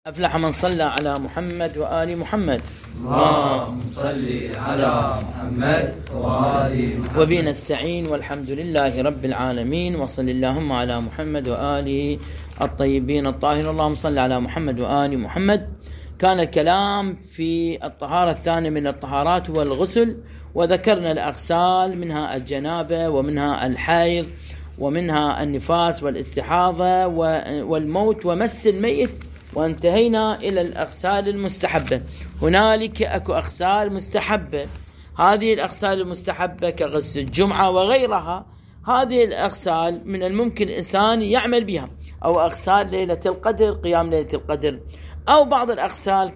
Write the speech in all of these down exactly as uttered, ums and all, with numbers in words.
أفلح من صلى على محمد وآل محمد. اللهم صل على محمد وآل محمد. وبه نستعين والحمد لله رب العالمين، وصل اللهم على محمد وآله الطيبين الطاهرين. اللهم صل على محمد وآل محمد. كان الكلام في الطهارة الثانية من الطهارات والغسل، وذكرنا الأغسال، منها الجنابة ومنها الحيض ومنها النفاس والاستحاضة والموت ومس الميت، وانتهينا إلى الأغسال المستحبة. هنالك أكو أغسال مستحبة، هذه الأغسال المستحبة كغسل الجمعة وغيرها، هذه الأغسال من الممكن الإنسان يعمل بها، أو أغسال ليلة القدر، قيام ليلة القدر، أو بعض الأغسال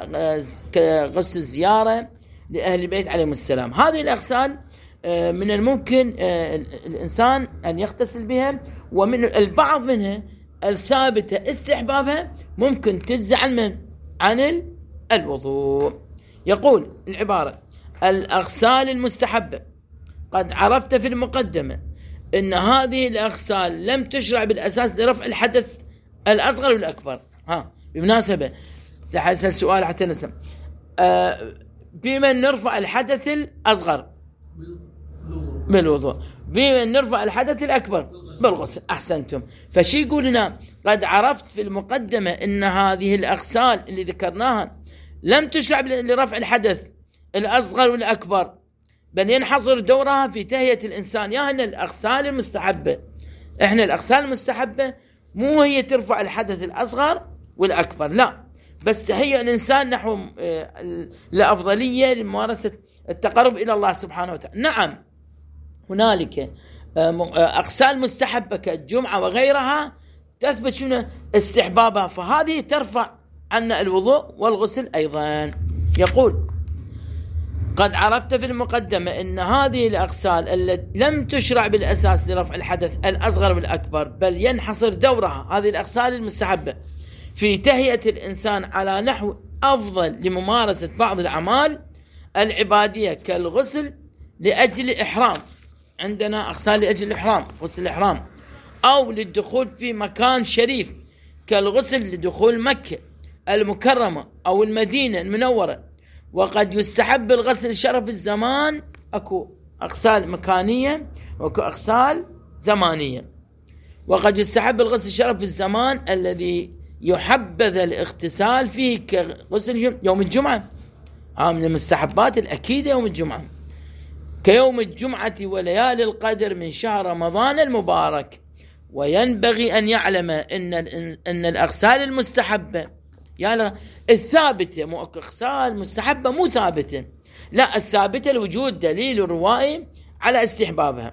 كغسل الزيارة لأهل البيت عليهم السلام. هذه الأغسال من الممكن الإنسان أن يغتسل بها، ومن البعض منها الثابتة استحبابها ممكن تجزع عن من؟ عن الوضوء. يقول العبارة: الأغسال المستحبة قد عرفت في المقدمة أن هذه الأغسال لم تشرع بالأساس لرفع الحدث الأصغر والأكبر. ها بمناسبة لحسن السؤال حتى نسمع، أه بمن نرفع الحدث الأصغر؟ بالوضوء. بمن نرفع الحدث الأكبر؟ بالغسل. أحسنتم. فشي يقول لنا: قد عرفت في المقدمة أن هذه الأغسال اللي ذكرناها لم تشرع لرفع الحدث الأصغر والأكبر، بل ينحصر دورها في تهيئة الإنسان. يعني الأغسال المستحبة، إحنا الأغسال المستحبة مو هي ترفع الحدث الأصغر والأكبر، لا، بس تهيئ الإنسان نحو الأفضلية لممارسة التقرب إلى الله سبحانه وتعالى. نعم، هنالك أغسال مستحبة كالجمعة وغيرها تثبت شنو استحبابها، فهذه ترفع عنا الوضوء والغسل أيضا. يقول: قد عرفت في المقدمة أن هذه الأغسال التي لم تشرع بالأساس لرفع الحدث الأصغر والأكبر، بل ينحصر دورها هذه الأغسال المستحبة في تهيئة الإنسان على نحو أفضل لممارسة بعض الأعمال العبادية كالغسل لأجل إحرام، عندنا أغسال لأجل الإحرام، غسل الإحرام، أو للدخول في مكان شريف كالغسل لدخول مكة المكرمة أو المدينة المنورة. وقد يستحب الغسل شرف الزمان، أكو أغسال مكانية وأكو أغسال زمانية. وقد يستحب الغسل شرف الزمان الذي يحبذ الاغتسال فيه كغسل يوم الجمعة، من المستحبات الأكيدة يوم الجمعة، كيوم الجمعة وليالي القدر من شهر رمضان المبارك. وينبغي أن يعلم أن أن الأغسال المستحبة يعني الثابتة، مو أغسال مستحبة مو ثابتة، لا، الثابتة لوجود دليل روائي على استحبابها.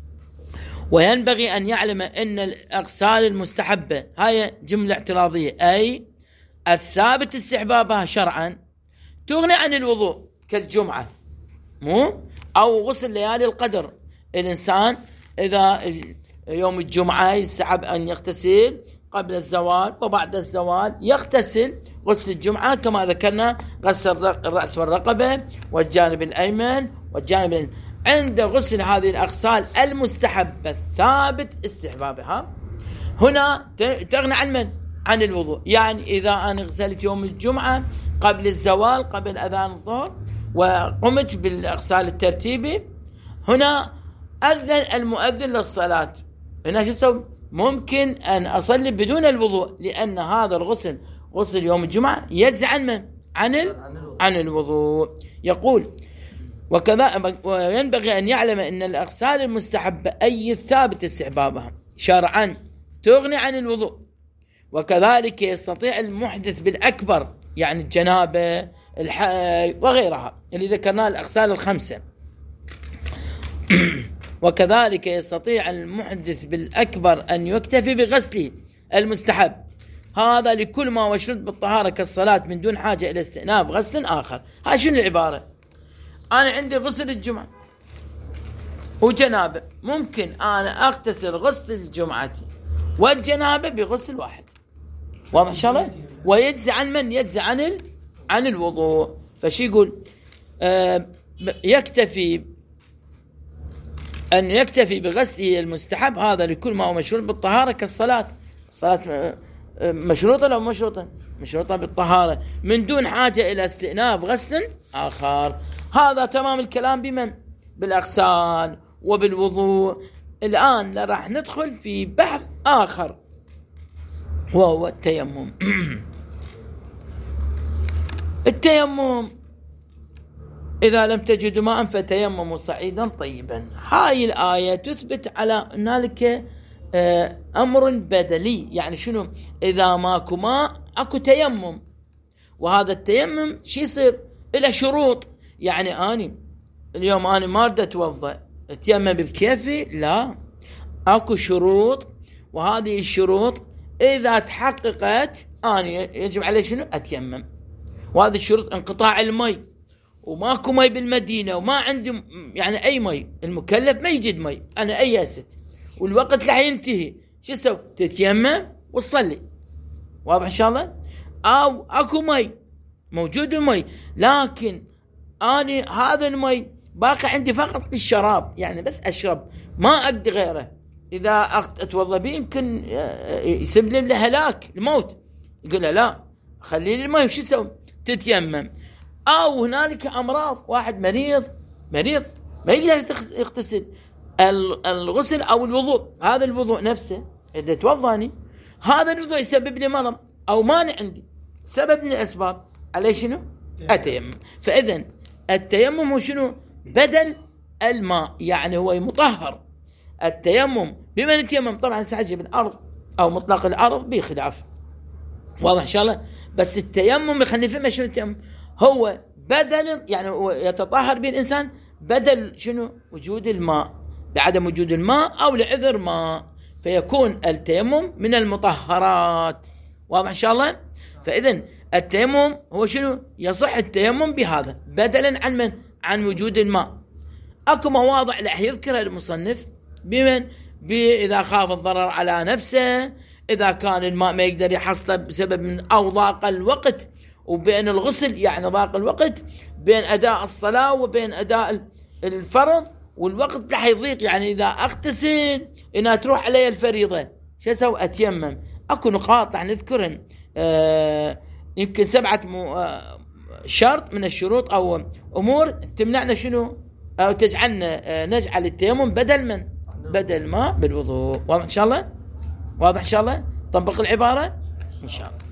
وينبغي أن يعلم أن الأغسال المستحبة هاي جملة اعتراضية، أي الثابت استحبابها شرعا تغني عن الوضوء كالجمعة، مو أو غسل ليالي القدر. الإنسان إذا يوم الجمعة يستحب أن يغتسل قبل الزوال وبعد الزوال يغتسل غسل الجمعة كما ذكرنا، غسل الرأس والرقبة والجانب الأيمن والجانب الأيمن. عند غسل هذه الأغسال المستحبة ثابت استحبابها، هنا تغني عن من؟ عن الوضوء. يعني إذا أنا غسلت يوم الجمعة قبل الزوال قبل أذان الظهر وقمت بالأغسال الترتيبي، هنا أذن المؤذن للصلاة، هنا شو اسوي؟ ممكن أن أصلي بدون الوضوء، لأن هذا الغسل غسل يوم الجمعة يجزع عن من؟ عن ال... عن الوضوء. يقول: وكذا وينبغي أن يعلم أن الأغسال المستحبة أي الثابت استحبابها شرعا تغني عن الوضوء. وكذلك يستطيع المحدث بالأكبر، يعني الجنابة الحي وغيرها اللي ذكرناها الأغسال الخمسة. وكذلك يستطيع المحدث بالأكبر أن يكتفي بغسله المستحب، هذا لكل ما هو مشروط بالطهارة كالصلاة من دون حاجة إلى استئناف غسل آخر. هاي شنو العبارة؟ أنا عندي غسل الجمعة وجنابة، ممكن أنا أغتسل غسل الجمعة والجنابة بغسل واحد، واضح إن شاء الله؟ ويجزي عن من؟ يجزي عن ال... عن الوضوء. فشي يقول آه يكتفي أن يكتفي بغسله المستحب، هذا لكل ما هو مشروط بالطهارة كالصلاة، الصلاة مشروطة لو مشروطة مشروطة بالطهارة من دون حاجة إلى استئناف غسل آخر. هذا تمام الكلام بمن؟ بالأغسال وبالوضوء. الآن راح ندخل في بحث آخر وهو التيمم. التيمم إذا لم تجدوا ماء فتيمموا صعيدا طيبا. هاي الآية تثبت على هنالك أمر بدلي. يعني شنو؟ إذا ماكو ماء أكو تيمم، وهذا التيمم شي يصير إلى شروط. يعني أنا اليوم أنا ما أريد أتوضأ أتيمم بكيفي؟ لا، أكو شروط، وهذه الشروط إذا تحققت أنا يجب علي شنو؟ أتيمم. وهذه الشروط انقطاع المي، وماكو مي بالمدينة، وما عندي يعني أي مي، المكلف ما يجد مي، أنا أيست والوقت راح ينتهي، شو اسوي؟ تتيمم وتصلي. واضح ان شاء الله؟ او اكو مي، موجود المي، لكن اني هذا المي باقي عندي فقط للشراب، يعني بس اشرب، ما اقدر غيره. اذا اتوضا به يمكن يسبب لي الهلاك، الموت. يقول له لا خلي لي المي، وش اسوي؟ تتيمم. او هنالك امراض، واحد مريض مريض ما يقدر يغتسل، الغسل او الوضوء، هذا الوضوء نفسه اذا توضاني هذا الوضوء يسبب لي مرض او مانع عندي، سبب من الاسباب، عليه شنو؟ اتيمم. فاذا التيمم هو شنو؟ بدل الماء، يعني هو مطهر. التيمم بمن التيمم طبعا ساعتها بالارض او مطلق الارض بخلاف، واضح ان شاء الله. بس التيمم خلينا نفهم شنو التيمم، هو بدل، يعني هو يتطهر به الانسان بدل شنو؟ وجود الماء، بعدم وجود الماء او لعذر ماء، فيكون التيمم من المطهرات. واضح ان شاء الله؟ فاذا التيمم هو شنو؟ يصح التيمم بهذا بدلا عن من؟ عن وجود الماء. اكو مواضع راح يذكرها المصنف بمن؟ اذا خاف الضرر على نفسه، اذا كان الماء ما يقدر يحصله بسبب من او ضاق الوقت، وبين الغسل يعني ضاق الوقت بين اداء الصلاه وبين اداء الفرض، والوقت راح يضيق، يعني اذا اغتسل انها تروح علي الفريضه، شو اسوي؟ اتيمم. اكو نقاط راح نذكرهن، آه يمكن سبعه مو آه شرط من الشروط او امور تمنعنا شنو؟ او تجعلنا آه نجعل التيمم بدل من؟ بدل ما بالوضوء. واضح ان شاء الله؟ واضح ان شاء الله؟ طبق العباره ان شاء الله.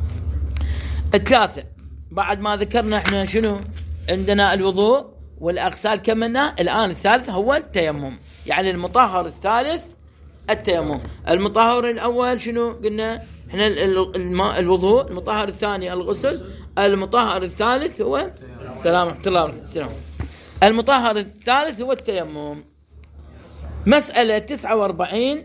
الثلاثه بعد ما ذكرنا احنا شنو؟ عندنا الوضوء والاغسال كملنا، الان الثالث هو التيمم، يعني المطهر الثالث التيمم. المطهر الاول شنو قلنا احنا؟ الماء الوضوء. المطهر الثاني الغسل. المطهر الثالث هو السلام ورحمه الله وبركاته. المطهر الثالث هو التيمم. مسألة تسعة وأربعين،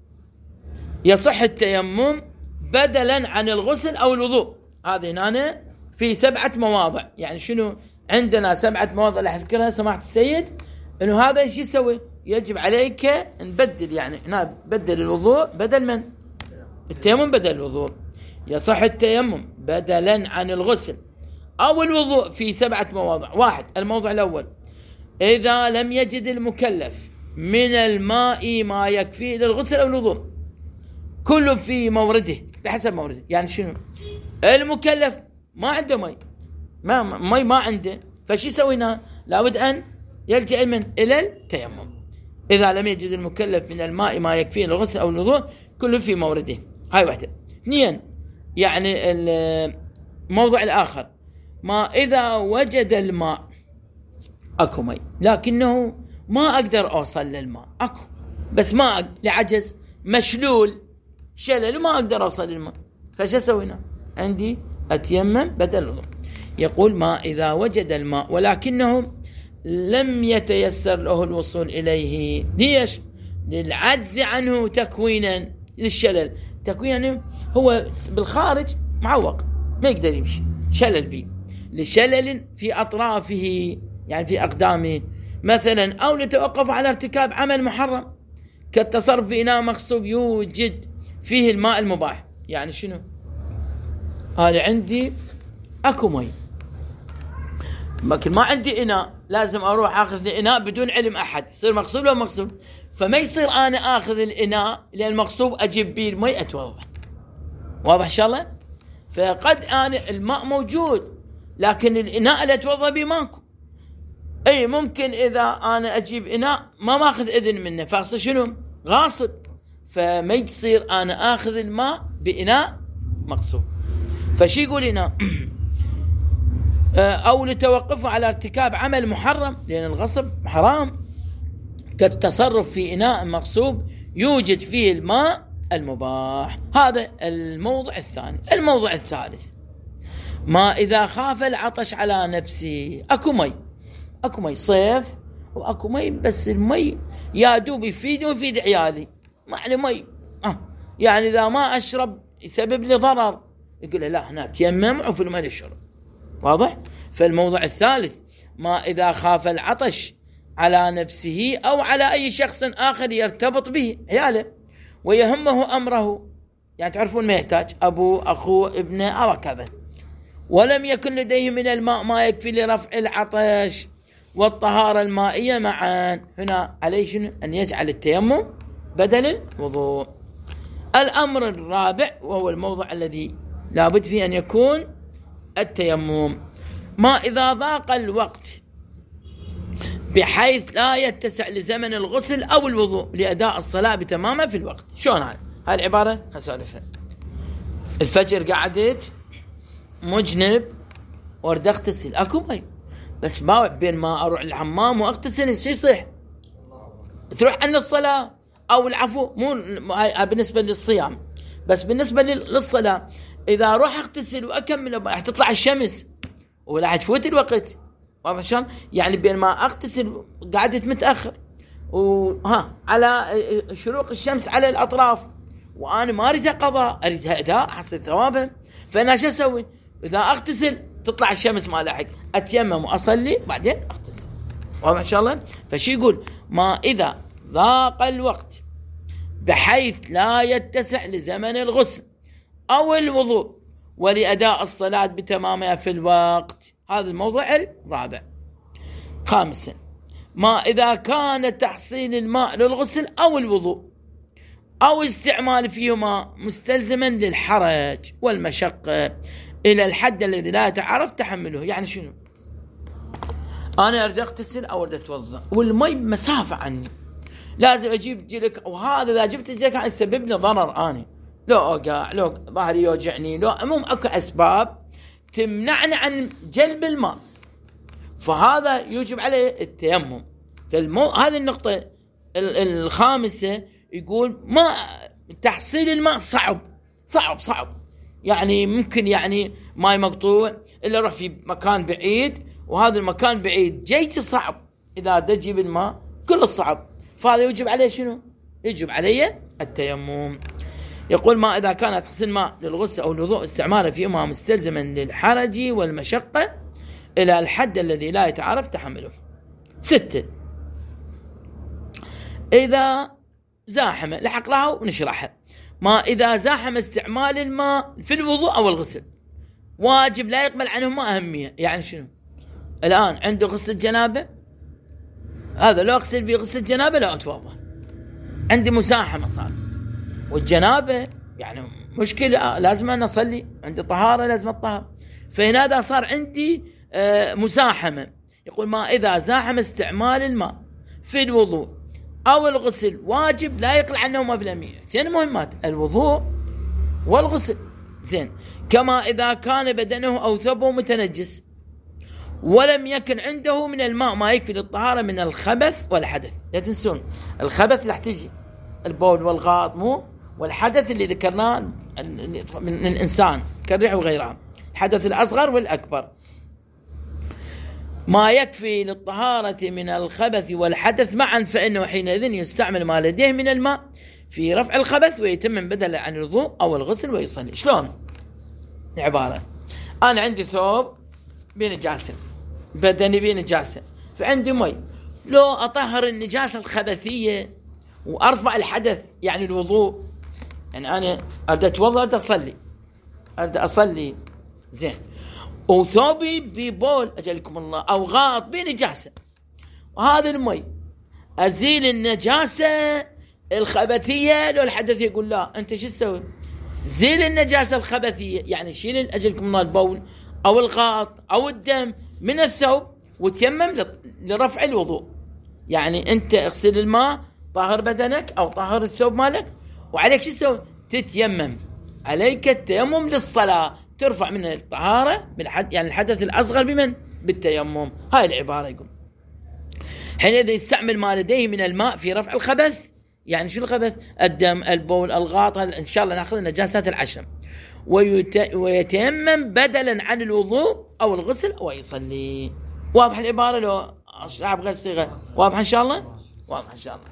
يصح التيمم بدلا عن الغسل أو الوضوء. هذه هنا في سبعة مواضع، يعني شنو؟ عندنا سبعة مواضع اللي أذكرها سماحة السيد، إنه هذا إيش يسوي؟ يجب عليك نبدل، يعني هنا بدل الوضوء بدل من؟ التيمم بدل الوضوء. يصح التيمم بدلا عن الغسل أو الوضوء في سبعة مواضع. واحد، الموضع الأول، إذا لم يجد المكلف من الماء ما يكفي للغسل أو الوضوء، كله في مورده بحسب مورده. يعني شنو؟ المكلف ما عنده مي، ما مي ما عنده، فشي يسوينا؟ لابد أن يلجأ من؟ إلى التيمم. إذا لم يجد المكلف من الماء ما يكفي للغسل أو الوضوء، كله في مورده. هاي واحدة. اثنين، يعني الموضع الآخر، ما إذا وجد الماء، أكو مي لكنه ما أقدر أوصل للماء، أكو بس ما أقدر لعجز، مشلول، شلل، ما أقدر أوصل للماء، فش أسوينا؟ عندي أتيمم بدل الوضوء. يقول ما إذا وجد الماء ولكنه لم يتيسر له الوصول إليه، ليش؟ للعجز عنه تكوينا، للشلل. تكوينا هو بالخارج معوق ما يقدر يمشي، شلل بي، لشلل في أطرافه يعني في أقدامه مثلا، أو لتوقف على ارتكاب عمل محرم كالتصرف في إناء مغصوب يوجد فيه الماء المباح. يعني شنو؟ أنا عندي أكو مي لكن ما عندي إناء، لازم أروح أخذ إناء بدون علم أحد، يصير مغصوب لو مغصوب، فما يصير أنا أخذ الإناء لأن المغصوب أجيب بيه المي أتوضأ. واضح إن شاء الله؟ فقد أنا الماء موجود لكن الإناء اللي أتوضأ به ماكو. أي ممكن إذا أنا أجيب إناء ما ماخذ إذن منه فأصل شنو؟ غاصب، فما يصير أنا آخذ الماء بإناء مغصوب. فشي يقول هنا أو لتوقفه على ارتكاب عمل محرم، لأن الغصب حرام، كالتصرف في إناء مغصوب يوجد فيه الماء المباح. هذا الموضع الثاني. الموضع الثالث، ما إذا خاف العطش على نفسه. أكو مي، أكو مي صيف وأكو مي، بس المي يا دوب يفيدني ويفيد عيالي، ما عليه مي آه. يعني إذا ما أشرب يسبب لي ضرر، يقول لا هنا تيمم وفي الماء الشرب. واضح؟ فالموضع الثالث، ما إذا خاف العطش على نفسه أو على أي شخص آخر يرتبط به، عياله، ويهمه أمره، يعني تعرفون ما يحتاج أبوه أخوه ابنه أو كذا، ولم يكن لديه من الماء ما يكفي لرفع العطش والطهارة المائية معا، هنا عليه شنو؟ أن يجعل التيمم بدل الوضوء. الأمر الرابع وهو الموضع الذي لابد فيه أن يكون التيمم، ما إذا ضاق الوقت بحيث لا يتسع لزمن الغسل أو الوضوء لأداء الصلاة بتمامها في الوقت. شلون هاي؟ هاي العبارة خسالفها. الفجر قعدت مجنب وارد اغتسل، اكو مي بس ما بين ما اروح الحمام واغتسل شي يصيح؟ تروح عن الصلاة او العفو، مو بالنسبة للصيام، بس بالنسبة للصلاة اذا اروح اغتسل واكمل راح تطلع الشمس ولا تفوت الوقت. واضح شلون؟ يعني بين ما اغتسل قعدت متأخر وها على شروق الشمس على الاطراف، وانا ما اريد قضاء، اريد اداء احصل ثوابه، فانا شو اسوي؟ اذا اغتسل تطلع الشمس ما لاحق، اتيمم واصلي بعدين اغتسل. واضح ان شاء الله؟ فشي يقول ما اذا ضاق الوقت بحيث لا يتسع لزمن الغسل او الوضوء ولاداء الصلاة بتمامها في الوقت. هذا الموضوع الرابع. خامسا، ما اذا كان تحصيل الماء للغسل او الوضوء أو استعمال فيهما مستلزما للحرج والمشقة إلى الحد الذي لا يتعرف تحمله. يعني شنو؟ أنا أريد أغتسل أو أريد أتوضأ والمي مسافة عني، لازم أجيب جلك، وهذا إذا جبت جلك يسبب لي ضرر، أنا لو أوقع، لو ظهري يوجعني، لو المهم أكو أسباب تمنعني عن جلب الماء، فهذا يوجب عليه التيمم. فالمو هذه النقطة الخامسة، يقول ما تحصيل الماء صعب صعب صعب، يعني ممكن يعني ماي مقطوع إلا روح في مكان بعيد، وهذا المكان بعيد جيت صعب، إذا تجيب الماء كل الصعب، فهذا يجب عليه شنو؟ يجب عليه التيمم. يقول ما إذا كانت تحصيل الماء للغسل أو الوضوء استعماله فيهما مستلزما للحرج والمشقة إلى الحد الذي لا يتعرف تحمله. ستة، إذا زاحمة، لحق لها ونشرحها. ما إذا زاحم استعمال الماء في الوضوء أو الغسل واجب لا يقبل عنهما أهمية. يعني شنو؟ الآن عنده غسل الجنابة، هذا لو أغسل بغسل الجنابة لا أتوضأ، عندي مزاحمة صار، والجنابة يعني مشكلة، لازم أنا أصلي، عندي طهارة لازم أطهر، فهنا هذا صار عندي مزاحمة. يقول ما إذا زاحم استعمال الماء في الوضوء أو الغسل واجب لا يقل عنهما في الأهمية. اثنين مهمات، الوضوء والغسل. زين، كما إذا كان بدنه أو ثوبه متنجس ولم يكن عنده من الماء ما يكفي للطهارة من الخبث والحدث. لا تنسون الخبث اللي تجي البول والغائط، مو والحدث اللي ذكرناه من الإنسان كالريح وغيرها، الحدث الأصغر والأكبر. ما يكفي للطهارة من الخبث والحدث معا، فإنه حينئذ يستعمل ما لديه من الماء في رفع الخبث ويتم بدلا عن الوضوء أو الغسل ويصلي. شلون؟ عبارة، أنا عندي ثوب بنجاسة، بدني بنجاسة، فعندي مي، لو أطهر النجاسة الخبثية وأرفع الحدث يعني الوضوء، يعني أنا أريد أتوضأ، أريد أصلي، أريد أصلي زين، وثوبي ببول أجلكم الله أو غاط بنجاسة، وهذا المي أزيل النجاسة الخبثية لو الحدث، يقول لا أنت شو تسوي؟ زيل النجاسة الخبثية، يعني شيل الأجلكم من البول أو الغائط أو الدم من الثوب وتيمم لرفع الوضوء. يعني أنت اغسل الماء طهر بدنك أو طهر الثوب مالك، وعليك شو تسوي؟ تتيمم. عليك التيمم للصلاة، ترفع من الطهارة بالحد يعني الحدث الأصغر بمن؟ بالتيمم. هاي العبارة يقول حينئذ يستعمل ما لديه من الماء في رفع الخبث. يعني شو الخبث؟ الدم، البول، الغائط، إن شاء الله نأخذ النجاسات العشر. ويت... ويتيمم بدلا عن الوضوء أو الغسل ويصلي. واضح العبارة لو أشرحها بغير صيغة؟ واضح إن شاء الله؟ واضح إن شاء الله.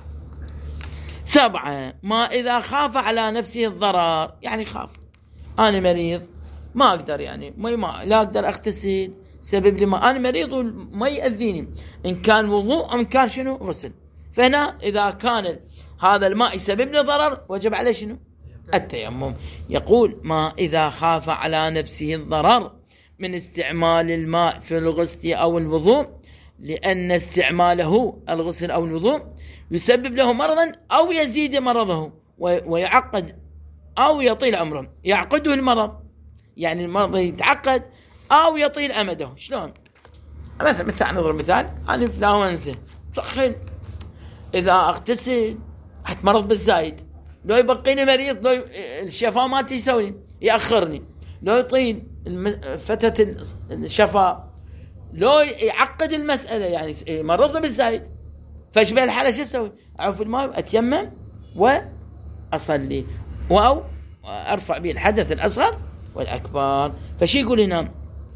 سبعة، ما إذا خاف على نفسه الضرر. يعني خاف أنا مريض ما أقدر، يعني ما, ما لا أقدر أغتسل سبب لما أنا مريض وما يأذيني، إن كان وضوء أم كان شنو غسل. فهنا إذا كان هذا الماء يسبب لي ضرر وجب عليه شنو؟ التيمم. يقول ما إذا خاف على نفسه الضرر من استعمال الماء في الغسل أو الوضوء، لأن استعماله الغسل أو الوضوء يسبب له مرضا أو يزيد مرضه ويعقد أو يطيل عمره. يعقده المرض، يعني المرض يتعقد أو يطيل أمده. شلون؟ مثلا مثلا نضرب مثال، أنا إنفلونزا سخن، إذا أغتسل أتمرض بالزايد، لو يبقيني مريض، لو الشفاء ما تسوي يأخرني، لو يطيل فترة الشفاء، لو يعقد المسألة يعني مرض بالزايد. فايش بهالحالة شو أسوي؟ أعوف الماء أتيمم وأصلي أو أرفع به الحدث الأصغر والأكبر. فشي يقول هنا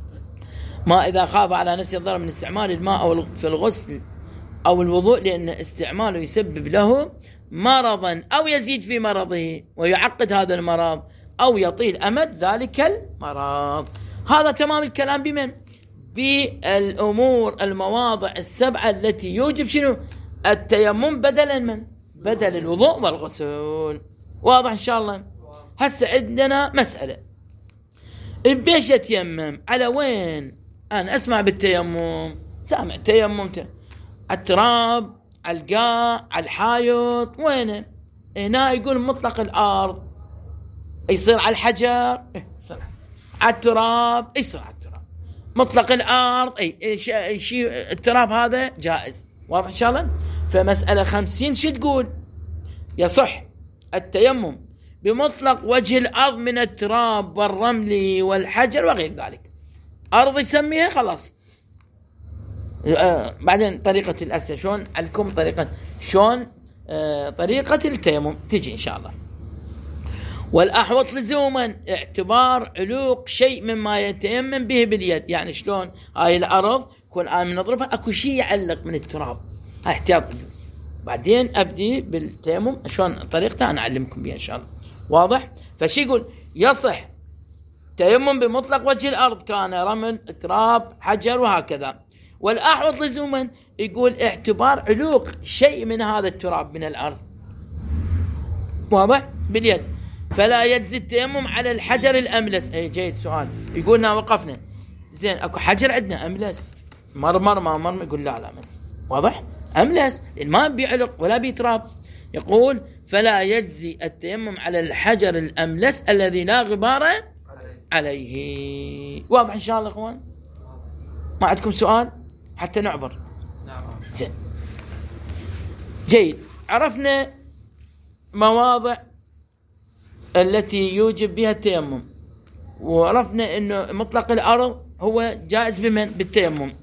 ما إذا خاف على نفسه الضرر من استعمال الماء أو في الغسل أو الوضوء، لأن استعماله يسبب له مرضا أو يزيد في مرضه ويعقد هذا المرض أو يطيل أمد ذلك المرض. هذا تمام الكلام بمن؟ بالأمور المواضع السبعة التي يوجب شنو؟ التيمم بدلا من؟ بدل الوضوء والغسل. واضح إن شاء الله؟ هسه عندنا مسألة، بيش أتيمم؟ على وين؟ أنا أسمع بالتيمم، سامع تيمم على التراب، على القاع، على الحائط، وينه؟ هنا يقول مطلق الأرض، يصير على الحجر، يصير على التراب، يصير على التراب. مطلق الأرض أي شيء التراب هذا جائز. واضح إن شاء الله؟ فمسألة خمسين شو تقول؟ يصح التيمم بمطلق وجه الأرض من التراب والرمل والحجر وغير ذلك. أرض يسميها خلاص. آه بعدين طريقة الأسئلة شلون عليكم، طريقة شلون آه طريقة التيمم تجي إن شاء الله. والأحوط لزوما اعتبار علوق شيء مما يتيمم به باليد. يعني شلون هاي الأرض كل آن من نضربها أكو شيء يعلق من التراب، هاي احتياط. بعدين أبدي بالتيمم شلون طريقته أنا أعلمكم بها إن شاء الله. واضح؟ فشي يقول يصح تيمم بمطلق وجه الأرض، كان رمل، تراب، حجر وهكذا. والأحوط لزوما يقول اعتبار علوق شيء من هذا التراب من الأرض. واضح؟ باليد. فلا يجزي التيمم على الحجر الأملس. أي جيد سؤال، يقولنا وقفنا زين أكو حجر عندنا أملس مرمر ما مرمر، يقول لا لا من. واضح؟ أملس ما بيعلق ولا بيتراب. يقول فلا يجزي التيمم على الحجر الأملس الذي لا غبار عليه. واضح إن شاء الله أخوان؟ ما عندكم سؤال حتى نعبر؟ نعم. زين جيد، عرفنا مواضع التي يوجب بها التيمم، وعرفنا إنه مطلق الأرض هو جائز بمن؟ بالتيمم.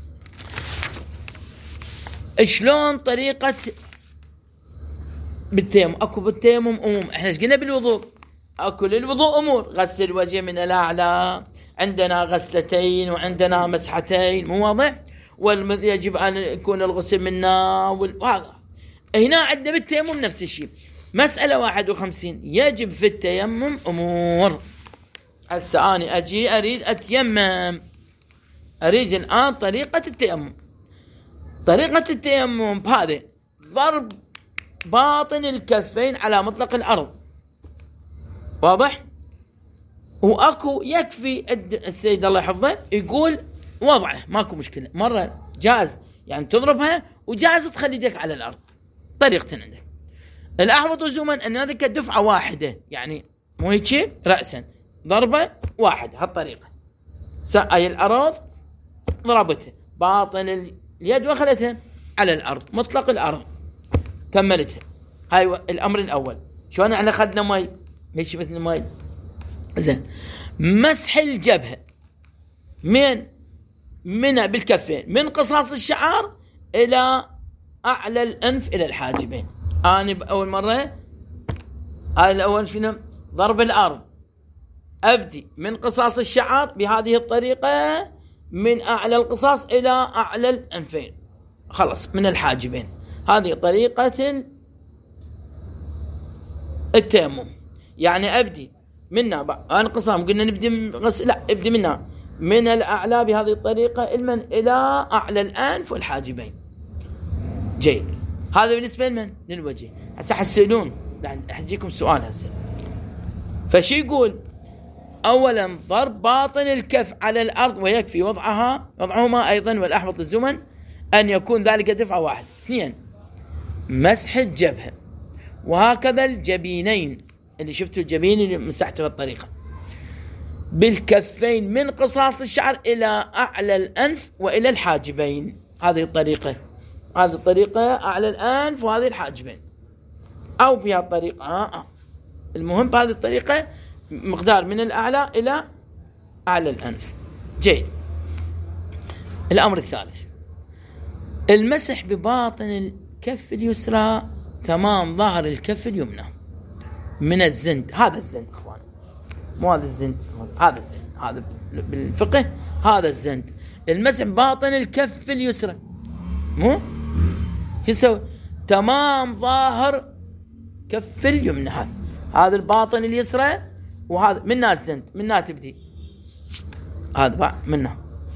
شلون طريقة بالتيمم؟ أكو بالتيمم أمور، إحنا قلنا بالوضوء أكو للوضوء أمور، غسل الوجه من الأعلى، عندنا غسلتين وعندنا مسحتين، مو واضح؟ ويجب أن يكون الغسل منا وهذا. هنا عندنا بالتيمم نفس الشيء. مسألة واحد وخمسين يجب في التيمم أمور. هسه أنا أجي أريد أتيمم، أريد الآن طريقة التيمم. طريقة التيمم بهذا ضرب باطن الكفين على مطلق الأرض. واضح؟ وأكو يكفي السيد الله يحفظه يقول وضعه ماكو مشكلة، مرة جائز يعني تضربها وجائز تخلي يدك على الأرض. طريقتين عندك. الأحوط لزوما أن هذه دفعة واحدة، يعني مو هيك رأسا ضربة واحد هالطريقة، سأي الأرض ضربتها، باطن اليد وخلتها على الأرض، مطلق الأرض كملتها. هاي الأمر الأول. شلون احنا أخذنا مي مش مثل مي. زين، مسح الجبهة من من بالكفين من قصاص الشعر إلى أعلى الأنف إلى الحاجبين. أنا بأول مرة هاي الأول شنو؟ ضرب الأرض، أبدي من قصاص الشعر بهذه الطريقة من أعلى القصاص إلى أعلى الأنفين، خلص من الحاجبين. هذه طريقة التيمم. يعني أبدي منا أنا قصام قلنا نبدي غسل، لا ابدي منا من الأعلى بهذه الطريقة المن إلى أعلى الأنف والحاجبين. جيد. هذا بالنسبة لمن؟ للوجه. هسه حسئلون أحجيكم سؤال هسه. فشي يقول؟ أولا ضرب باطن الكف على الأرض ويكفي وضعها وضعهما أيضا والأحوط للزمن أن يكون ذلك دفعة واحد. اثنين، مسح الجبهة، وهكذا الجبينين اللي شفتوا الجبين اللي مسحته بالطريقة بالكفين من قصاص الشعر إلى أعلى الأنف وإلى الحاجبين. هذه الطريقة، هذه الطريقة أعلى الأنف وهذه الحاجبين، أو بها الطريقة آه آه. المهم بهذه الطريقة مقدار من الأعلى إلى أعلى الأنف. جيد. الأمر الثالث، المسح بباطن الكف اليسرى تمام ظهر الكف اليمنى من الزند. هذا الزند إخوان، مو هذا الزند، هذا الزند، هذا بالفقه هذا الزند. المسح باطن الكف اليسرى مو شو يسوي؟ تمام ظاهر كف اليمنى. هذا هذا الباطن اليسرى، وهذا منها الزند، منها تبدي هذا بقى منها،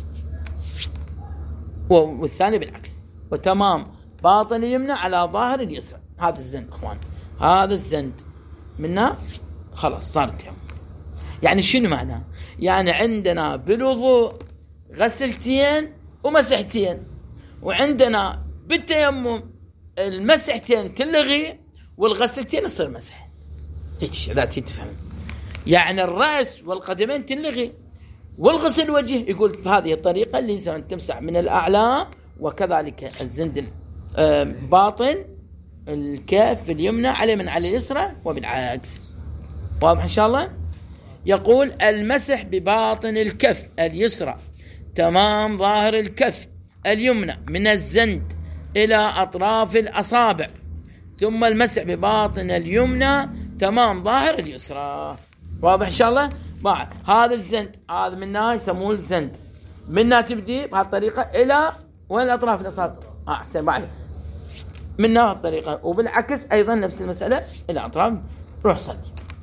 والثاني بالعكس. وتمام باطن اليمنى على ظاهر اليسرى. هذا الزند اخوان، هذا الزند منها خلاص صارت يوم. يعني شنو معناه؟ يعني عندنا بالوضوء غسلتين ومسحتين، وعندنا بالتيمم المسحتين تلغي والغسلتين يصير مسح. هيك اذا تفهم. يعني الرأس والقدمين تلغي، والغسل وجه يقول بهذه الطريقة اللي تمسح من الأعلى، وكذلك الزند باطن الكف اليمنى على من على اليسرى وبالعكس. واضح إن شاء الله؟ يقول المسح بباطن الكف اليسرى تمام ظاهر الكف اليمنى من الزند إلى أطراف الأصابع، ثم المسح بباطن اليمنى تمام ظاهر اليسرى. واضح إن شاء الله؟ بعد هذا الزند، هذا منها يسموه الزند، منها تبدي بهالطريقة إلى وين أطراف الأصابع. آه أحسن بعد منها الطريقة، وبالعكس أيضا نفس المسألة إلى أطراف. روح صلي،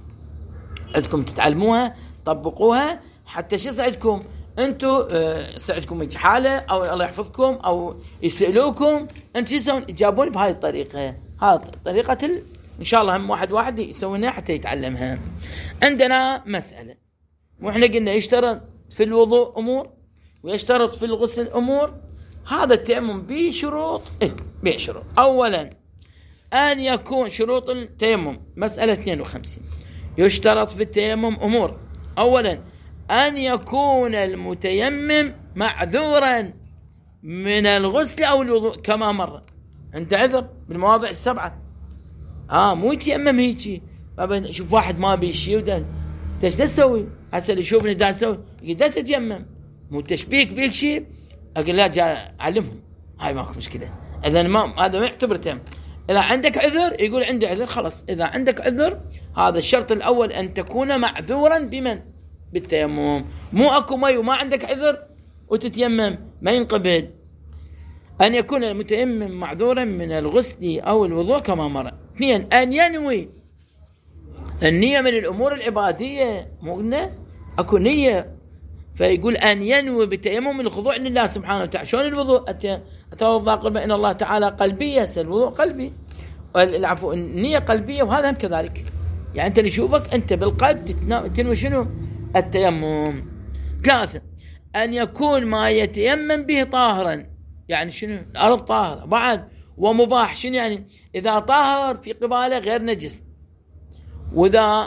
عندكم تتعلموها طبقوها حتى شو يساعدكم أنتوا، آه يساعدكم يجي حالة أو الله يحفظكم أو يسألوكم أنتوا يسوون يجابون بهاي الطريقة. هذه طريقة ال... إن شاء الله هم واحد واحد يسوونها حتى يتعلمها. عندنا مسألة، وإحنا قلنا يشترط في الوضوء أمور ويشترط في الغسل أمور. هذا التيمم به شروط، إيه به شروط. أولا أن يكون شروط التيمم مسألة اثنين وخمسين. يشترط في التيمم أمور. أولا أن يكون المتيمم معذورا من الغسل أو الوضوء كما مر. أنت عذر بالمواضع السبعة، آه مو يتيمم هيجي. شوف واحد ما بيشي ودان ايش تسوي؟ هسه اللي يشوفني دا اسوي يقدر تتيمم، مو تشبيك بيك شيء. اقول لا جاء اعلمهم، هاي ماكو مشكله. اذا ما هذا ما يعتبر تيمم. اذا عندك عذر يقول عندي عذر، خلاص. اذا عندك عذر هذا الشرط الاول، ان تكون معذورا بمن؟ بالتيمم. مو اكو مي وما عندك عذر وتتيمم، ما ينقبل. ان يكون المتيمم معذورا من الغسل او الوضوء كما مر. اثنين ان ينوي. النية من الامور العباديه، مو قلنا اكو نيه، فيقول ان ينوي بتيمم الخضوع لله سبحانه وتعالى. شلون الوضوء؟ اتوضا قرب ان الله تعالى قلبي، هسه الوضوء قلبي، العفو النيه قلبيه، وهذا هم كذلك. يعني انت اللي يشوفك انت بالقلب تنوي شنو؟ التيمم. ثلاثه ان يكون ما يتيمم به طاهرا. يعني شنو؟ الارض طاهره بعد، ومباح. شنو يعني؟ اذا طاهر في قباله غير نجس، واذا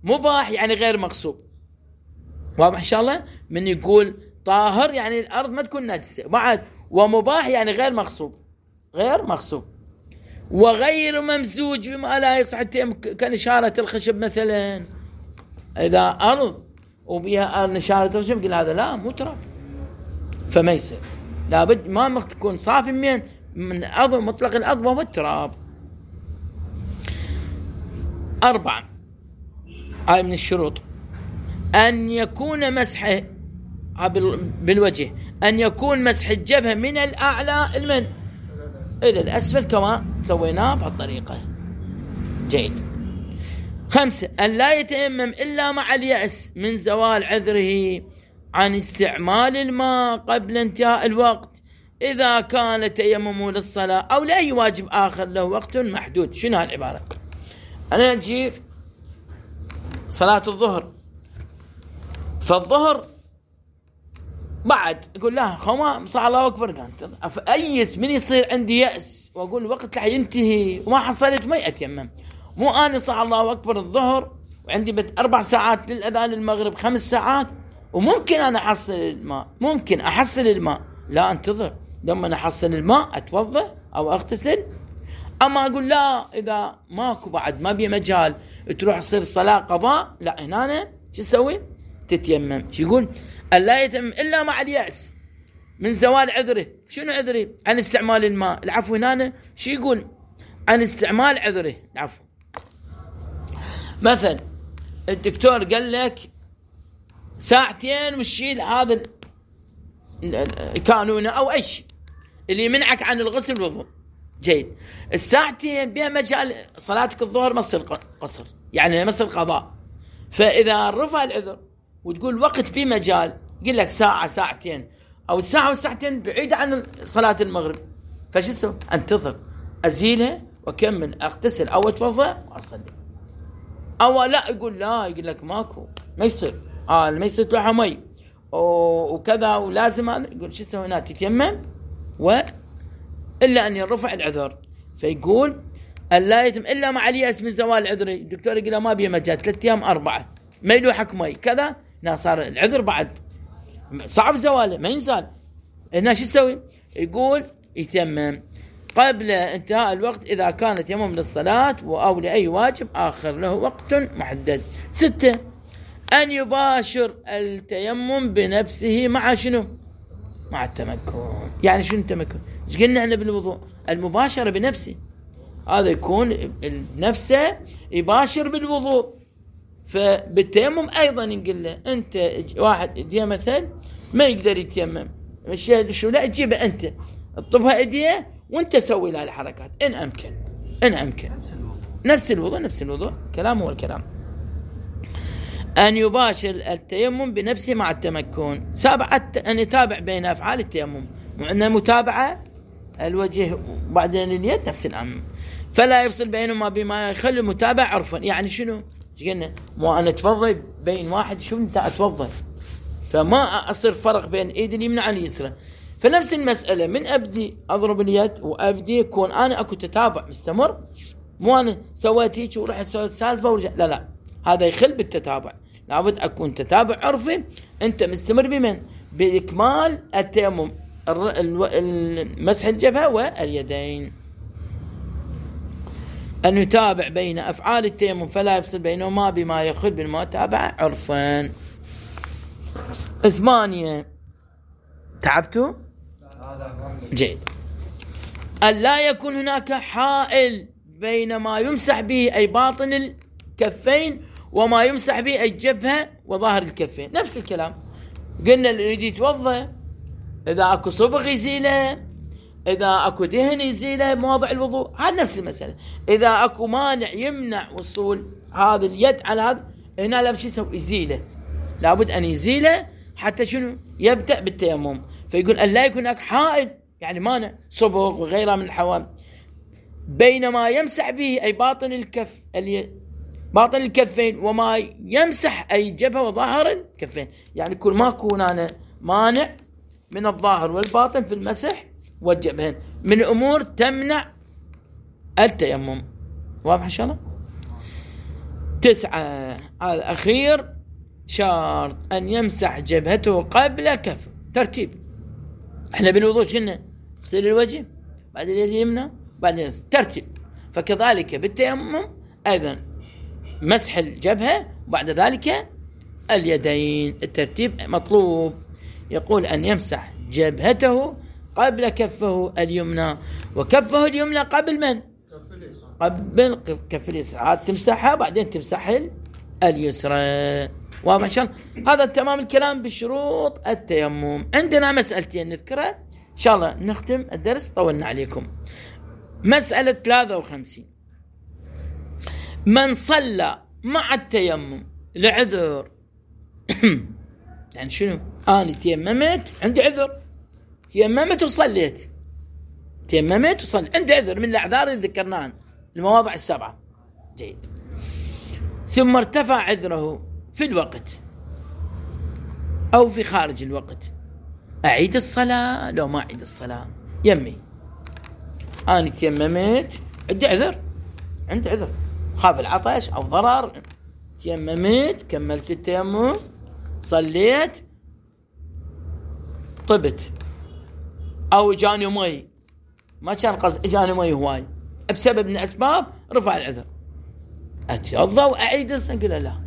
مباح يعني غير مغصوب. واضح إن شاء الله؟ من يقول طاهر يعني الأرض ما تكون نجسة، بعد ومباح يعني غير مغصوب، غير مغصوب وغير ممزوج بما لا يصح التيمم، كنشارة الخشب مثلا. إذا أرض وبها نشارة الخشب قل هذا لا مو تراب، فما يصير، لابد ما تكون صافي من من أرض مطلق الأرض وهو التراب. أربعة، هاي من الشروط، أن يكون مسحه بالوجه، أن يكون مسح الجبهة من الأعلى المن إلى الأسفل كما سويناه بهالطريقة. جيد. خمسة، أن لا يتيمم إلا مع اليأس من زوال عذره عن استعمال الماء قبل انتهاء الوقت، إذا كان تيممه للصلاة أو لأي واجب آخر له وقت محدود. شنو هالعبارة؟ أنا أجيب صلاة الظهر، فالظهر بعد يقول لا خما صلى الله أكبر، أيس من يصير عندي يأس وأقول الوقت رح ينتهي وما حصلت ما يتيمم. مو أنا صلى الله أكبر الظهر وعندي بت أربع ساعات للأذان المغرب، خمس ساعات، وممكن أنا أحصل الماء، ممكن أحصل الماء، لا أنتظر لما أحصل الماء أتوضأ أو أغتسل. أما أقول لا إذا ماكو بعد ما بي مجال تروح تصير صلاة قضاء، لا هنا أنا شو أسوي؟ تتيمم. شو يقول؟ ألا يتم إلا مع اليأس من زوال عذره. شنو عذري؟ عن استعمال الماء. العفو هنا شو يقول؟ عن استعمال عذره. العفو. مثلا الدكتور قال لك ساعتين وشيل هذا الكانون أو أي شيء اللي يمنعك عن الغسل والوضوء. جيد. الساعتين بها مجال صلاتك الظهر مصر قصر، يعني مصر قضاء. فإذا رفع العذر وتقول وقت بمجال، يقول لك ساعة ساعتين أو ساعة وساعتين بعيدة عن صلاة المغرب، فش اسوي؟ أنتظر أزيلها وأكمل أغتسل أو أتوضأ وأصلي. أو لا يقول لا، يقول لك ماكو ما يصير، آه ما يصير تروح مي وكذا ولازم هذا، يقول شو اسوي؟ هنا تتيمم و إلا أن يرفع العذر. فيقول ألا يتم إلا مع اليأس من زوال العذر. الدكتور يقول ما بيه مجال ثلاثة أيام أربعة ما يلوحك مي كذا، هنا صار العذر بعد صعب زواله ما ينزال، هنا شو يسوي؟ يقول يتيمم قبل انتهاء الوقت إذا كانت يمم للصلاة أو لأي واجب آخر له وقت محدد. ستة، أن يباشر التيمم بنفسه مع شنو؟ مع التمكن. يعني شنو التمكن؟ ايش قلنا احنا بالوضوء؟ المباشرة بنفسه، هذا يكون بنفسه يباشر بالوضوء. فبالتيمم أيضا نقول له أنت واحد إديه مثل ما يقدر يتيمم، شو لا تجيبه أنت اطبها إديه وأنت سوي لها الحركات إن أمكن، إن أمكن نفس الوضوء نفس الوضوء كلام هو الكلام. أن يباشر التيمم بنفسه مع التمكن. سابعة، أن يتابع بين أفعال التيمم، وأن متابعة الوجه بعدين اليد نفس الأمر، فلا يفصل بينهما بما يخلي المتابعة عرفا. يعني شنو؟ قلنا مو أنا أتوضأ بين واحد شوف أنت أتوضأ، فما أصير فرق بين إيدي اليمنى عن اليسرى. فنفس المسألة من أبدي أضرب اليد وأبدي يكون أنا أكو تتابع مستمر، مو أنا سويت هيك ورحت سويت سالفة ورجع، لا لا، هذا يخل بالتتابع، لابد أكون تتابع عرفي. أنت مستمر بمن؟ بإكمال التيمم، مسح الجبهة واليدين. أن يتابع بين أفعال التيمم فلا يفصل بينهما بما يخل بالمتابعة عرفا. ثمانية، تعبتوا؟ جيد. أن لا يكون هناك حائل بين ما يمسح به أي باطن الكفين وما يمسح به الجبهة وظاهر الكفين. نفس الكلام قلنا اللي يريد يتوضأ إذا أكو صبغ يزيله، إذا أكو دهن يزيله مواضع الوضوء، هذا نفس المسألة. إذا أكو مانع يمنع وصول هذا اليد على هذا، هنا لابد شو يسوي؟ يزيله، لابد أن يزيله حتى شنو؟ يبدأ بالتيمم. فيقول أن لا يكون هناك حائل يعني مانع صبغ وغيرها من الحوامل بينما يمسح به أي باطن الكف باطن الكفين وما يمسح أي جبهة وظاهر الكفين. يعني كل ما يكون أنا مانع من الظاهر والباطن في المسح والجبهين من أمور تمنع التيمم. واضح إن شاء الله؟ تسعة الأخير شرط أن يمسح جبهته قبل كفه. ترتيب. احنا بالوضوء شنو؟ غسل الوجه، بعد اليد اليمنى، بعد اليد. ترتيب. فكذلك بالتيمم أيضا مسح الجبهة وبعد ذلك اليدين. الترتيب مطلوب. يقول أن يمسح جبهته قبل كفه اليمنى، وكفه اليمنى قبل من؟ قبل كف اليسرى. تمسحها بعدين تمسح اليسرى. واضح شلون؟ هذا تمام الكلام بشروط التيمم. عندنا مسألتين نذكرها إن شاء الله نختم الدرس، طولنا عليكم. مسألة ثلاثة وخمسين، من صلى مع التيمم لعذر يعني شنو؟ أنا تيممت عندي عذر، تيممت وصليت، تيممت وصليت عندي عذر من الأعذار اللي ذكرناها المواضع السبعة. جيد. ثم ارتفع عذره في الوقت أو في خارج الوقت، أعيد الصلاة لو ما أعيد الصلاة؟ يمي أنا تيممت عندي عذر، عندي عذر، خاف العطش أو ضرر، تيممت كملت التيمم صليت طبت، أو جاني مي ما كان قصد جاني مي هواي بسبب من أسباب رفع العذر، أتوضأ وأعيد الصلاة؟ قل لا،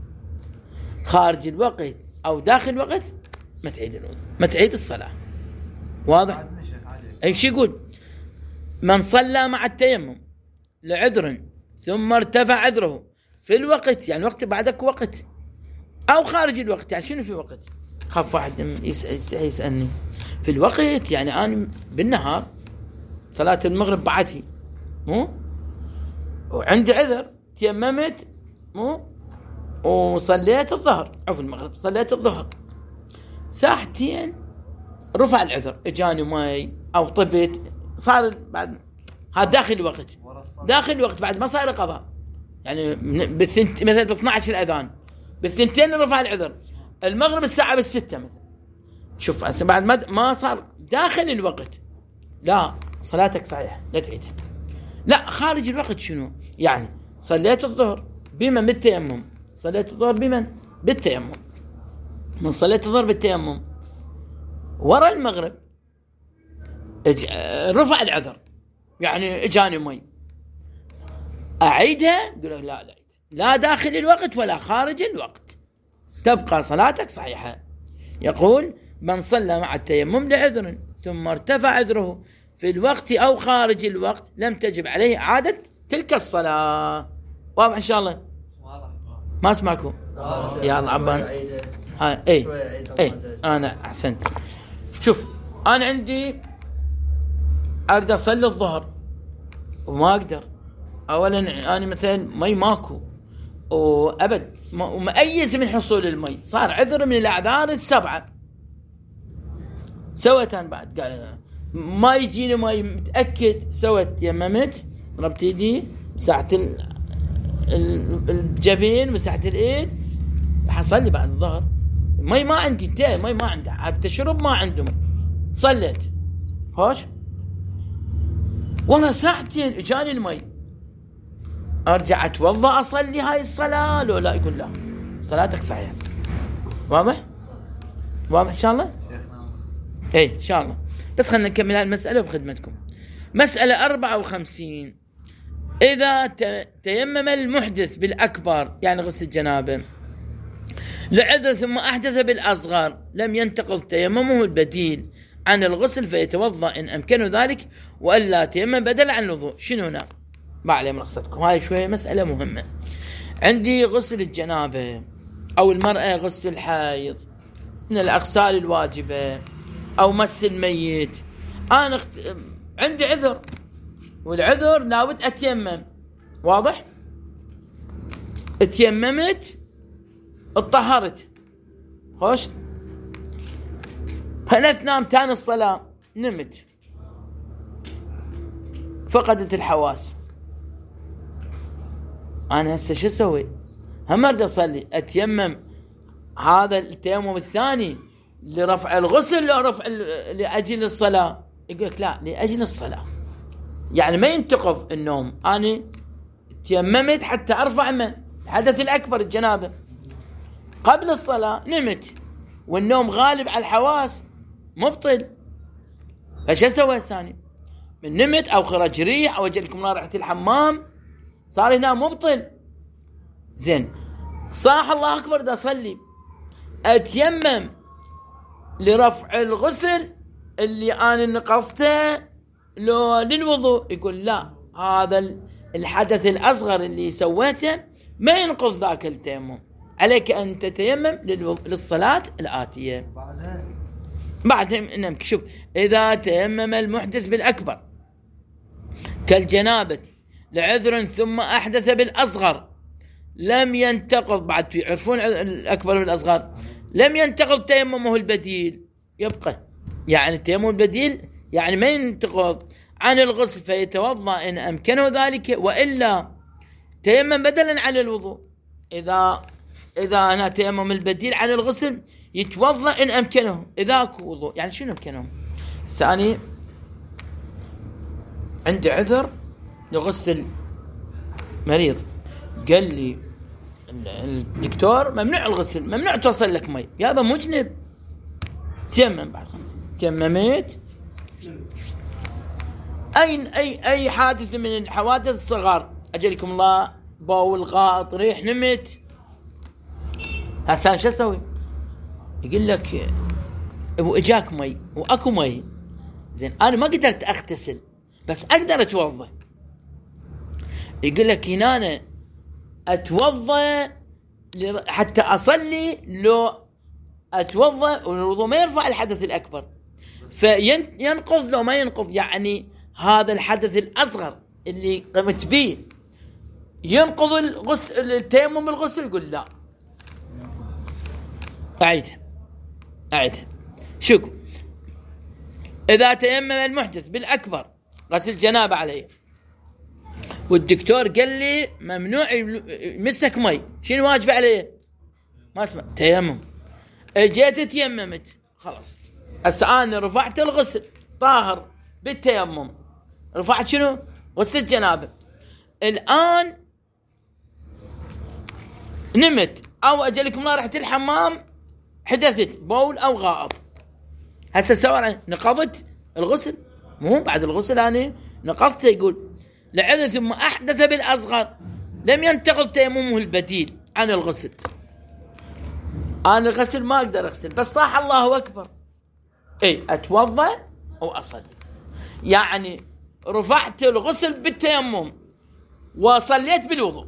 خارج الوقت أو داخل الوقت ما تعيد الوضوء، ما تعيد الصلاة. واضح؟ أي شيء يقول من صلى مع التيمم لعذر ثم ارتفع عذره في الوقت، يعني وقت بعدك وقت، أو خارج الوقت، يعني شنو في وقت؟ خاف واحد يسألني في الوقت، يعني أنا بالنهار صلاة المغرب بعتي مو وعندي عذر تيممت مو وصليت الظهر أو في المغرب صليت الظهر ساعتين رفع العذر، اجاني ماي أو طبت، صار بعد هذا داخل الوقت، داخل الوقت بعد ما صار قضاء، يعني بالثنت مثلا ب اثني عشر الأذان بالثنتين رفع العذر، المغرب الساعة بالستة مثلا، شوف بعد ما ما صار داخل الوقت، لا صلاتك صحيحة لا تعيدها. لا خارج الوقت شنو؟ يعني صليت الظهر بمن؟ بالتيمم. صليت الظهر بمن؟ بالتيمم. من صليت الظهر بالتيمم ورا المغرب اج... رفع العذر، يعني اجاني مي، اعيدها؟ يقول لك لا لا لا داخل الوقت ولا خارج الوقت، تبقى صلاتك صحيحة. يقول من صلى مع التيمم لعذر ثم ارتفع عذره في الوقت أو خارج الوقت لم تجب عليه إعادة تلك الصلاة. واضح إن شاء الله؟ واضح. ما اسمعكم يا الله عبان. ها اي اي انا احسنت. شوف انا عندي اريد اصلي الظهر وما اقدر، اولا انا مثلا مي ماكو وابد ومأيز من حصول المي، صار عذر من الاعذار السبعه. سويت انا بعد قال ما يجيني مي متاكد، سويت يممت ضربت يدي مسحت الجبين مسحت الايد، حصل لي بعد الظهر مي ما عندي، انتهى مي ما عندي، حتى شرب ما عنده، صليت هوش والله ساعتين اجاني المي، ارجع اتوضا اصلي هاي الصلاه لو لا؟ يقول لا صلاتك صحيحه. واضح؟ واضح ان شاء الله؟ اي ان شاء الله. بس خلينا نكمل هاي المساله بخدمتكم. مساله أربعة وخمسين، اذا تيمم المحدث بالاكبر يعني غسل الجنابه لعذر ثم احدث بالاصغر لم ينتقض تيممه البديل عن الغسل فيتوضا ان امكنه ذلك والا تيمم بدل عن الوضوء. شنو هنا؟ ما عليه من رخصتكم، هاي شويه مساله مهمه. عندي غسل الجنابه او المراه غسل الحائض من الاغسال الواجبه او مس الميت، انا اخت... عندي عذر والعذر لابد اتيمم. واضح؟ اتيممت اتطهرت خوش، فلت نام تاني الصلاة نمت فقدت الحواس، أنا هسه شو أسوي؟ هم أريد أصلي أتيمم هذا التيمم الثاني لرفع الغسل لو رفع لأجل الصلاة؟ يقول لك لا لأجل الصلاة، يعني ما ينتقض النوم، أنا تيممت حتى أرفع من الحدث الأكبر الجنابة. قبل الصلاة نمت والنوم غالب على الحواس مبطل، فش سوى الثاني؟ من نمت أو خرج ريح أو جلكم نار ريحة الحمام صار هنا مبطل. زين صاح الله أكبر دا صلي، أتيمم لرفع الغسل اللي أنا نقضته لو للوضوء؟ يقول لا، هذا الحدث الأصغر اللي سويته ما ينقض ذاك التيمم، عليك أن تتيمم للصلاة الآتية. بعدين نمك. شوف، إذا تيمم المحدث بالأكبر كالجنابة لعذر ثم أحدث بالأصغر لم ينتقض، بعد يعرفون الأكبر بالأصغر، لم ينتقض تيممه البديل، يبقى يعني التيمم البديل يعني ما ينتقض عن الغسل، فيتوضأ إن أمكنه ذلك، وإلا تيمم بدلا عن الوضوء. إذا إذا أنا تيمم البديل عن الغسل يتوضأ إن أمكنه، إذا أكو وضوء. يعني شنو أمكنه؟ ثاني عندي عذر لغسل مريض، قال لي الدكتور ممنوع الغسل، ممنوع توصل لك مي، يابا مجنب، تيمم. بعد تيممت أي أي أي حادث من الحوادث الصغار، أجلكم الله بول غائط ريح نمت، هسان شو أسوي؟ يقول لك أبو إجاك مي وأكو مي، زين أنا ما قدرت أغتسل بس أقدر أتوضأ. يقول لك هنا أنا أتوضأ حتى أصلي، لو أتوضأ والوضوء ما يرفع الحدث الأكبر، فينقض لو ما ينقض. يعني هذا الحدث الأصغر اللي قمت فيه ينقض الغسل التيمم الغسل؟ يقول لا، أعيدها أعيدها. شوف، إذا تيمم المحدث بالأكبر غسل جنابة عليه والدكتور قال لي ممنوع يمسك مي، شنو واجب عليه؟ ما اسمع تيمم. اجيت تيممت خلاص، هسه انا رفعت الغسل طاهر بالتيمم، رفعت شنو؟ غسل جنابه. الان نمت او اجلكم الله رحت الحمام، حدثت بول او غائط، هسه سواء نقضت الغسل؟ مو بعد الغسل انا نقضته. يقول لعذر ثم احدث بالاصغر لم ينتقض تيممه البديل عن الغسل. انا الغسل ما اقدر اغسل بس صاح الله اكبر، اي اتوضا او اصلي. يعني رفعت الغسل بالتيمم وصليت بالوضوء.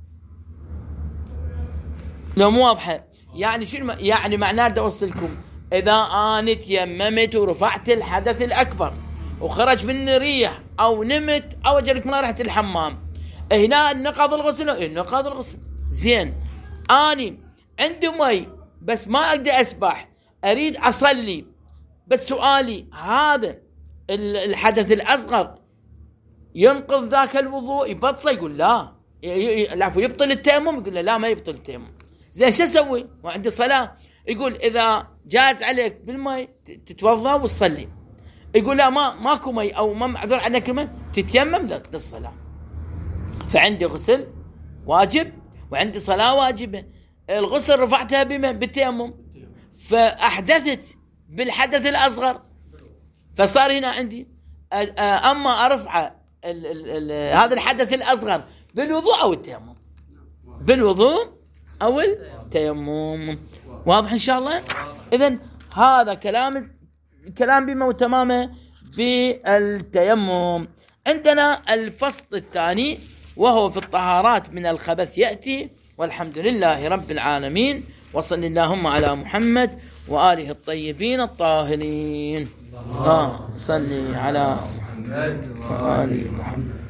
لو مو واضحه يعني شنو؟ يعني معناه بدي اوصلكم، اذا انا تيممت ورفعت الحدث الاكبر وخرج مني ريح او نمت او اجلك من ريحه الحمام، هنا نقض الغسل؟ إيه نقض الغسل. زين اني عندي مي بس ما اقدر اسبح، اريد اصلي، بس سؤالي هذا الحدث الاصغر ينقض ذاك الوضوء يبطل؟ يقول لا، العفو يبطل التيمم؟ يقول لا ما يبطل التيمم. زين شو اسوي وعندي صلاه؟ يقول اذا جاز عليك بالمي تتوضا وتصلي. يقول لا ما ماكو مي او ما معذور عنك المي، تتيمم للصلاه. فعندي غسل واجب وعندي صلاه واجبه. الغسل رفعتها بما بالتيمم، فاحدثت بالحدث الاصغر، فصار هنا عندي اما ارفع ال ال ال هذا الحدث الاصغر بالوضوء او التيمم، بالوضوء او التيمم. واضح ان شاء الله؟ اذن هذا كلام كلام بما وتمامه بالتيمم. عندنا الفصل الثاني وهو في الطهارات من الخبث يأتي. والحمد لله رب العالمين، وصل اللهم على محمد وآله الطيبين الطاهرين. آه صلي على محمد وآله محمد.